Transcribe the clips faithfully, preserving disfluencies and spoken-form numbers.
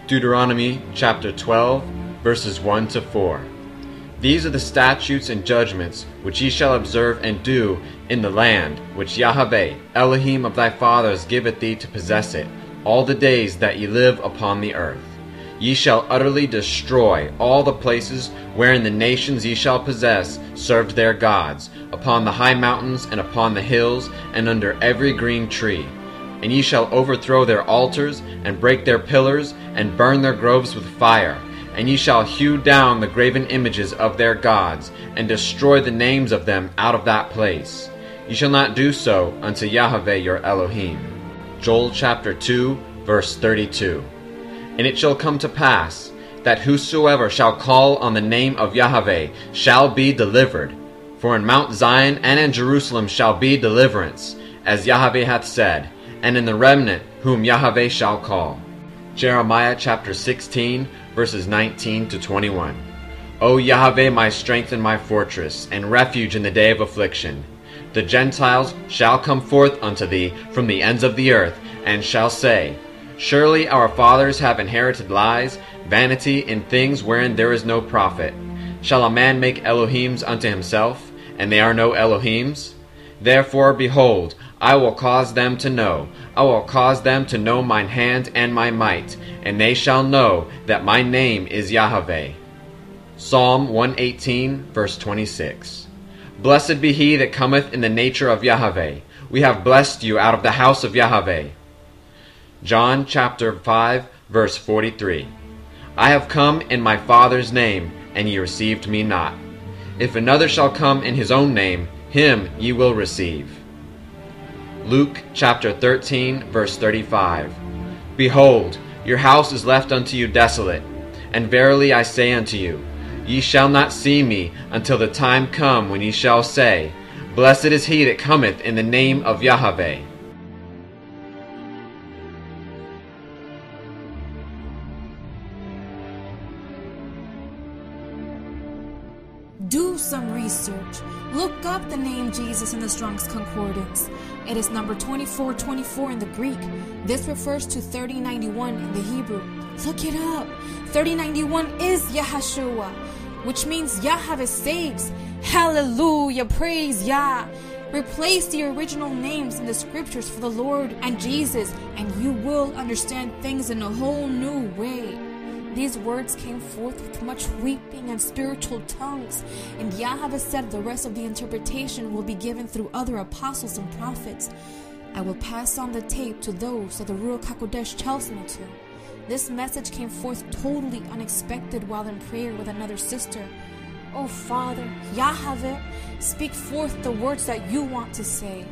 Deuteronomy chapter twelve, verses one to four. These are the statutes and judgments which ye shall observe and do in the land which Yahweh, Elohim of thy fathers, giveth thee to possess it, all the days that ye live upon the earth. Ye shall utterly destroy all the places wherein the nations ye shall possess served their gods, upon the high mountains and upon the hills, and under every green tree. And ye shall overthrow their altars, and break their pillars, and burn their groves with fire. And ye shall hew down the graven images of their gods, and destroy the names of them out of that place. Ye shall not do so unto Yahweh your Elohim. Joel chapter two, verse thirty-two. And it shall come to pass, that whosoever shall call on the name of Yahweh shall be delivered. For in Mount Zion and in Jerusalem shall be deliverance, as Yahweh hath said, and in the remnant whom Yahweh shall call. Jeremiah chapter sixteen, verses nineteen to twenty-one. O Yahweh, my strength and my fortress, and refuge in the day of affliction. The Gentiles shall come forth unto thee from the ends of the earth, and shall say, Surely our fathers have inherited lies, vanity in things wherein there is no profit. Shall a man make Elohims unto himself, and they are no Elohims? Therefore, behold, I will cause them to know, I will cause them to know mine hand and my might, and they shall know that my name is Yahweh. Psalm one eighteen, verse twenty-six. Blessed be he that cometh in the nature of Yahweh. We have blessed you out of the house of Yahweh. John chapter five, verse forty-three. I have come in my Father's name, and ye received me not. If another shall come in his own name, him ye will receive. Luke chapter thirteen, verse thirty-five. Behold, your house is left unto you desolate. And verily I say unto you, ye shall not see me until the time come when ye shall say, Blessed is he that cometh in the name of Yahweh. Do some research. Look up the name Jesus in the Strong's Concordance. It is number twenty-four twenty-four in the Greek. This refers to thirty ninety-one in the Hebrew. Look it up. thirty ninety-one is Yahshua, which means Yahweh saves. Hallelujah, praise Yah. Replace the original names in the scriptures for the Lord and Jesus, and you will understand things in a whole new way. These words came forth with much weeping and spiritual tongues, and Yahweh said the rest of the interpretation will be given through other apostles and prophets. I will pass on the tape to those that the Ruach HaKodesh tells me to. This message came forth totally unexpected while in prayer with another sister. Oh Father, Yahweh, speak forth the words that you want to say.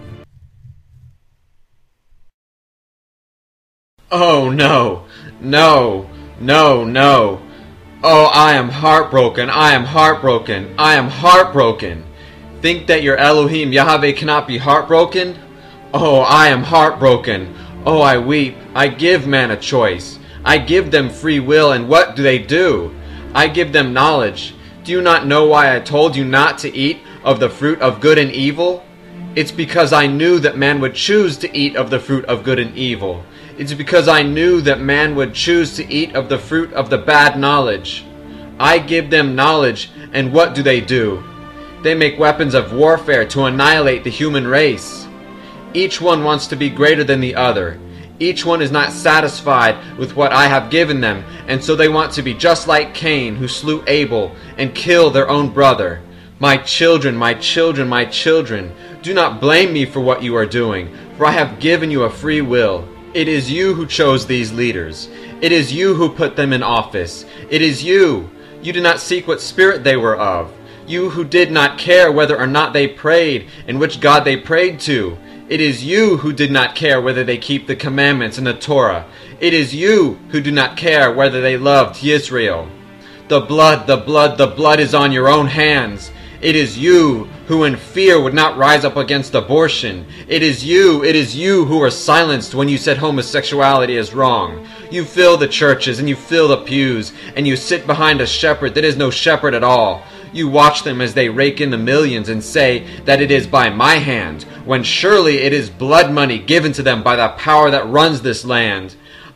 Oh no, no. No, no. Oh, I am heartbroken. I am heartbroken. I am heartbroken. Think that your Elohim Yahweh cannot be heartbroken? Oh, I am heartbroken. Oh, I weep. I give man a choice. I give them free will, and what do they do? I give them knowledge. Do you not know why I told you not to eat of the fruit of good and evil? It's because I knew that man would choose to eat of the fruit of good and evil. It's because I knew that man would choose to eat of the fruit of the bad knowledge. I give them knowledge, and what do they do? They make weapons of warfare to annihilate the human race. Each one wants to be greater than the other. Each one is not satisfied with what I have given them, and so they want to be just like Cain, who slew Abel and killed their own brother. My children, my children, my children, do not blame me for what you are doing, for I have given you a free will. It is you who chose these leaders. It is you who put them in office. It is you. You did not seek what spirit they were of. You who did not care whether or not they prayed and which God they prayed to. It is you who did not care whether they keep the commandments and the Torah. It is you who do not care whether they loved Israel. The blood, the blood, the blood is on your own hands. It is you who in fear would not rise up against abortion. It is you, it is you who were silenced when you said homosexuality is wrong. You fill the churches and you fill the pews, and you sit behind a shepherd that is no shepherd at all. You watch them as they rake in the millions and say that it is by my hand, when surely it is blood money given to them by the power that runs this land.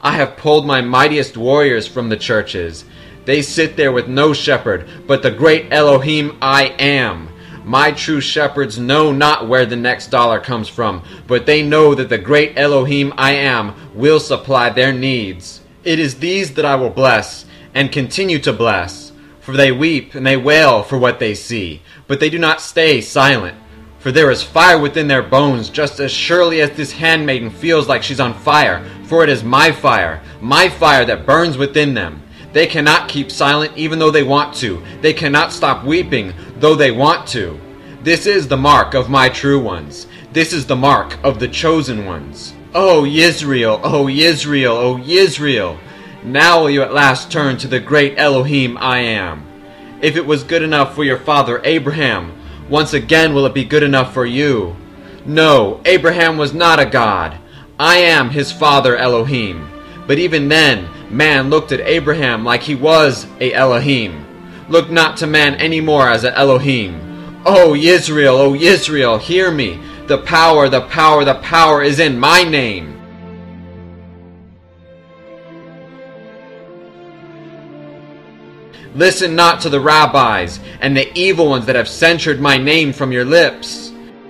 I have pulled my mightiest warriors from the churches. They sit there with no shepherd, but the great Elohim I am. My true shepherds know not where the next dollar comes from, but they know that the great Elohim I am will supply their needs. It is these that I will bless, and continue to bless. For they weep and they wail for what they see, but they do not stay silent. For there is fire within their bones, just as surely as this handmaiden feels like she's on fire. For it is my fire, my fire that burns within them. They cannot keep silent even though they want to. They cannot stop weeping though they want to. This is the mark of my true ones. This is the mark of the chosen ones. O Yisrael, O Yisrael, O Yisrael! Now will you at last turn to the great Elohim I am. If it was good enough for your father Abraham, once again will it be good enough for you? No, Abraham was not a god. I am his father Elohim. But even then, man looked at Abraham like he was a Elohim. Look not to man any more as a Elohim. O Yisrael, O Yisrael, hear me. The power, the power, the power is in my name. Listen not to the rabbis and the evil ones that have censured my name from your lips.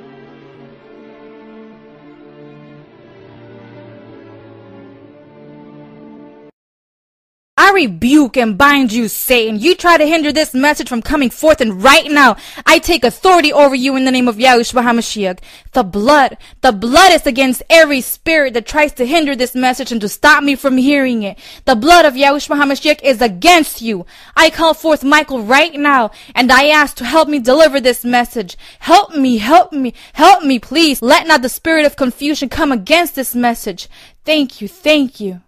I rebuke and bind you, Satan. You try to hinder this message from coming forth, and right now, I take authority over you in the name of Yahushua HaMashiach. The blood, the blood is against every spirit that tries to hinder this message and to stop me from hearing it. The blood of Yahushua HaMashiach is against you. I call forth Michael right now, and I ask to help me deliver this message. Help me, help me, help me, please. Let not the spirit of confusion come against this message. Thank you, thank you.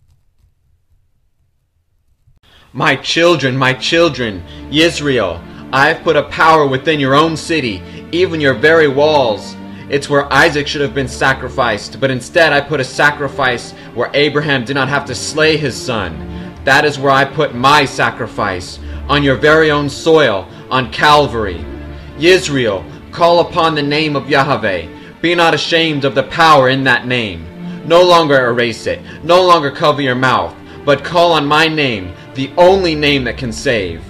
My children, my children, Yisrael, I have put a power within your own city, even your very walls. It's where Isaac should have been sacrificed, but instead I put a sacrifice where Abraham did not have to slay his son. That is where I put my sacrifice, on your very own soil, on Calvary. Yisrael, call upon the name of Yahweh. Be not ashamed of the power in that name. No longer erase it, no longer cover your mouth, but call on my name, the only name that can save.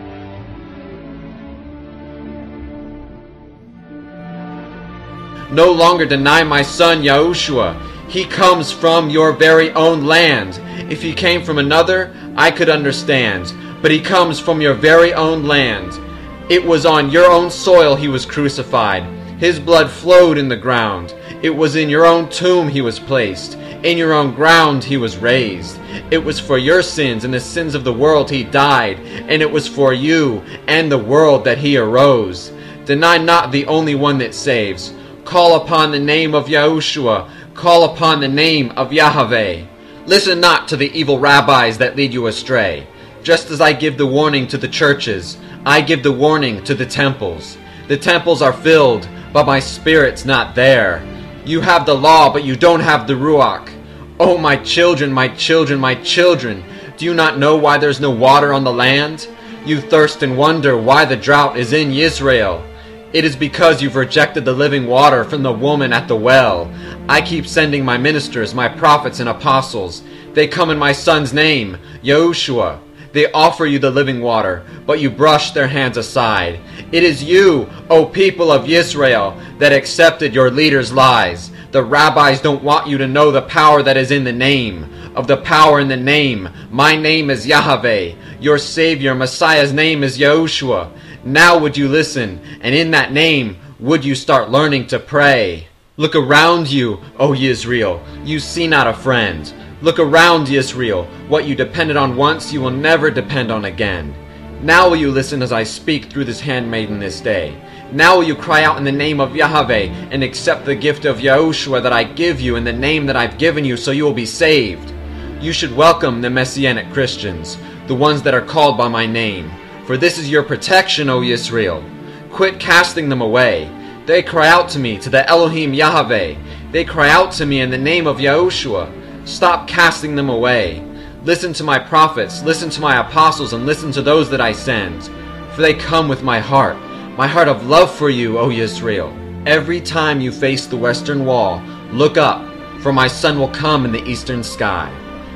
No longer deny my son Yahushua. He comes from your very own land. If he came from another, I could understand. But he comes from your very own land. It was on your own soil he was crucified. His blood flowed in the ground. It was in your own tomb he was placed. In your own ground he was raised. It was for your sins and the sins of the world he died, and it was for you and the world that he arose. Deny not the only one that saves. Call upon the name of Yahushua. Call upon the name of Yahweh. Listen not to the evil rabbis that lead you astray. Just as I give the warning to the churches, I give the warning to the temples. The temples are filled, but my spirit's not there. You have the law, but you don't have the Ruach. Oh, my children, my children, my children, do you not know why there's no water on the land? You thirst and wonder why the drought is in Israel. It is because you've rejected the living water from the woman at the well. I keep sending my ministers, my prophets and apostles. They come in my son's name, Yahushua. They offer you the living water, but you brush their hands aside. It is you, O people of Israel, that accepted your leaders' lies. The rabbis don't want you to know the power that is in the name. Of the power in the name, my name is Yahweh. Your Savior, Messiah's name is Yahushua. Now would you listen, and in that name would you start learning to pray. Look around you, O Israel. You see not a friend. Look around, Israel. What you depended on once, you will never depend on again. Now will you listen as I speak through this handmaiden this day. Now will you cry out in the name of Yahweh and accept the gift of Yahushua that I give you in the name that I've given you, so you will be saved. You should welcome the Messianic Christians, the ones that are called by my name. For this is your protection, O Israel. Quit casting them away. They cry out to me, to the Elohim Yahweh. They cry out to me in the name of Yahushua. Stop casting them away. Listen to my prophets, listen to my apostles, and listen to those that I send. For they come with my heart, my heart of love for you, O Israel. Every time you face the western wall, look up, for my son will come in the eastern sky.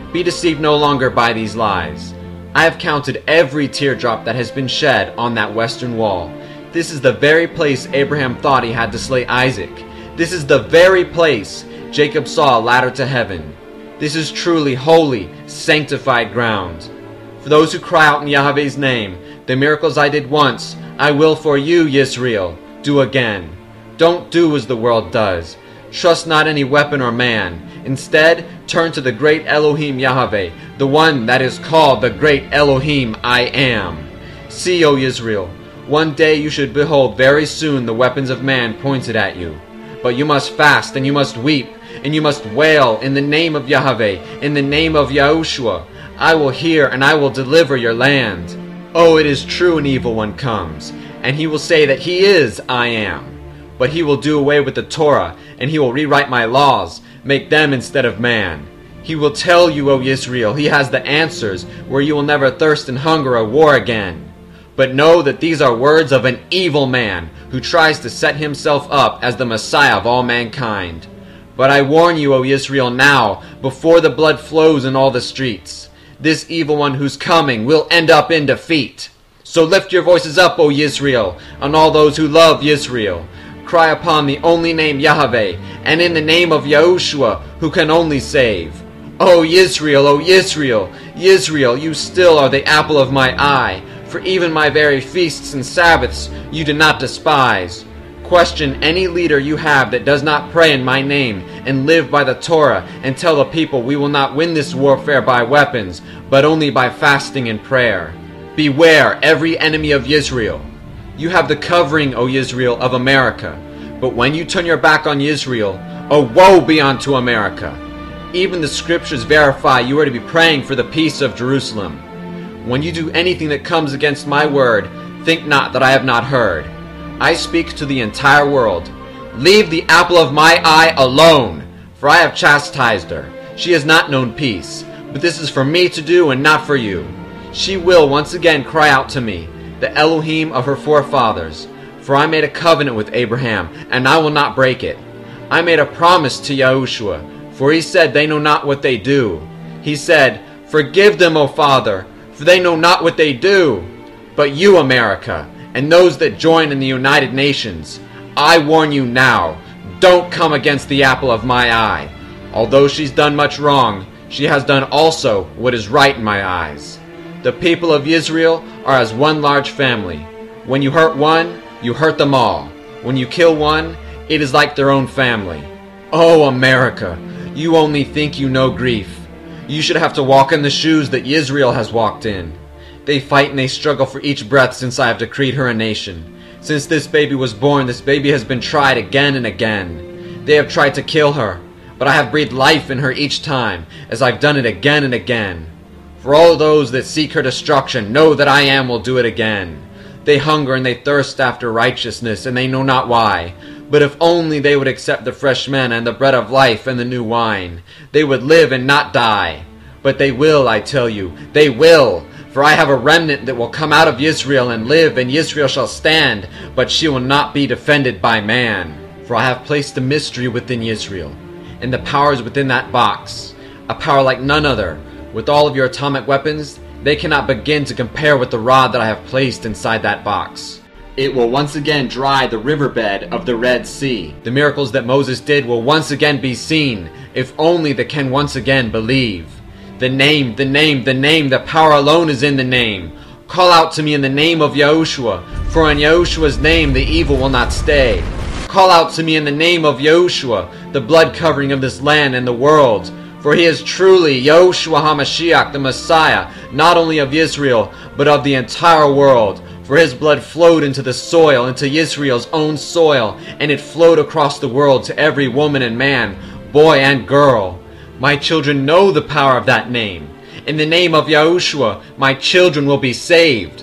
Be deceived no longer by these lies. I have counted every teardrop that has been shed on that western wall. This is the very place Abraham thought he had to slay Isaac. This is the very place Jacob saw a ladder to heaven. This is truly holy, sanctified ground. For those who cry out in Yahweh's name, the miracles I did once, I will for you, Yisrael, do again. Don't do as the world does. Trust not any weapon or man. Instead, turn to the great Elohim Yahweh, the one that is called the great Elohim I Am. See, O Israel, one day you should behold very soon the weapons of man pointed at you. But you must fast, and you must weep, and you must wail in the name of Yahweh, in the name of Yahushua. I will hear, and I will deliver your land. Oh, it is true, an evil one comes, and he will say that he is I Am. But he will do away with the Torah, and he will rewrite my laws, make them instead of man. He will tell you, O Israel, he has the answers, where you will never thirst and hunger or war again. But know that these are words of an evil man, who tries to set himself up as the Messiah of all mankind. But I warn you, O Israel, now, before the blood flows in all the streets. This evil one who's coming will end up in defeat. So lift your voices up, O Israel, and all those who love Israel. Cry upon the only name Yahweh, and in the name of Yahushua, who can only save. O Yisrael, O Yisrael, Yisrael, you still are the apple of my eye, for even my very feasts and Sabbaths you do not despise. Question any leader you have that does not pray in my name, and live by the Torah, and tell the people we will not win this warfare by weapons, but only by fasting and prayer. Beware every enemy of Yisrael. You have the covering, O Yisrael, of America. But when you turn your back on Yisrael, a woe be unto America. Even the scriptures verify you are to be praying for the peace of Jerusalem. When you do anything that comes against my word, think not that I have not heard. I speak to the entire world. Leave the apple of my eye alone, for I have chastised her. She has not known peace, but this is for me to do and not for you. She will once again cry out to me, the Elohim of her forefathers. For I made a covenant with Abraham, and I will not break it. I made a promise to Yahushua, for he said they know not what they do. He said, forgive them, O Father, for they know not what they do. But you, America, and those that join in the United Nations, I warn you now, don't come against the apple of my eye. Although she's done much wrong, she has done also what is right in my eyes. The people of Israel are as one large family. When you hurt one, you hurt them all. When you kill one, it is like their own family. Oh, America, you only think you know grief. You should have to walk in the shoes that Israel has walked in. They fight and they struggle for each breath since I have decreed her a nation. Since this baby was born, this baby has been tried again and again. They have tried to kill her, but I have breathed life in her each time, as I've done it again and again. For all those that seek her destruction, know that I am will do it again. They hunger and they thirst after righteousness, and they know not why. But if only they would accept the fresh manna and the bread of life and the new wine, they would live and not die. But they will, I tell you, they will. For I have a remnant that will come out of Israel and live, and Israel shall stand, but she will not be defended by man. For I have placed a mystery within Israel, and the power is within that box, a power like none other. With all of your atomic weapons, they cannot begin to compare with the rod that I have placed inside that box. It will once again dry the riverbed of the Red Sea. The miracles that Moses did will once again be seen, if only they can once again believe. The name, the name, the name, the power alone is in the name. Call out to me in the name of Yahushua, for in Yahushua's name the evil will not stay. Call out to me in the name of Yahushua, the blood covering of this land and the world. For he is truly Yahushua HaMashiach, the Messiah, not only of Israel, but of the entire world. For his blood flowed into the soil, into Israel's own soil, and it flowed across the world to every woman and man, boy and girl. My children know the power of that name. In the name of Yahushua, my children will be saved.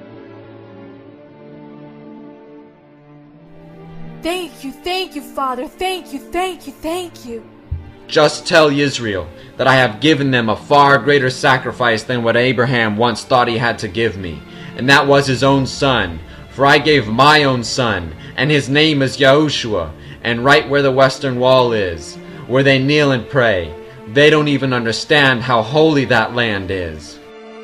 Thank you, thank you, Father. Thank you, thank you, thank you. Just tell Israel that I have given them a far greater sacrifice than what Abraham once thought he had to give me, and that was his own son. For I gave my own son, and his name is Yahushua, and right where the western wall is, where they kneel and pray, They don't even understand how holy that land is.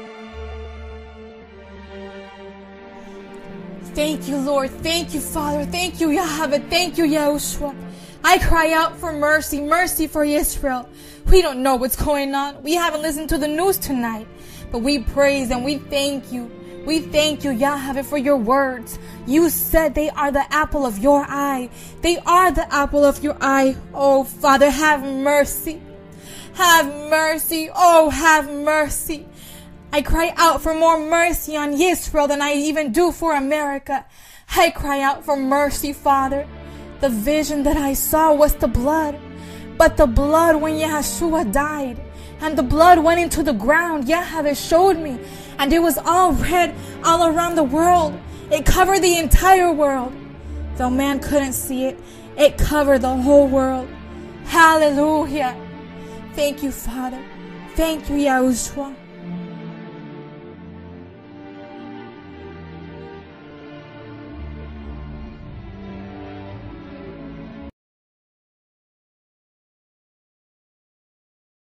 Thank you, Lord. Thank you, Father. Thank you, Yahweh. Thank you, Yahushua. I cry out for mercy, mercy for Israel. We don't know what's going on. We haven't listened to the news tonight, but we praise and we thank you. We thank you, Yahweh, for your words. You said they are the apple of your eye. They are the apple of your eye. Oh, Father, have mercy. Have mercy. Oh, have mercy. I cry out for more mercy on Israel than I even do for America. I cry out for mercy, Father. The vision that I saw was the blood. But the blood when Yeshua died, and the blood went into the ground, Yahweh showed me. And it was all red all around the world. It covered the entire world. Though man couldn't see it, it covered the whole world. Hallelujah. Thank you, Father. Thank you, Yahushua.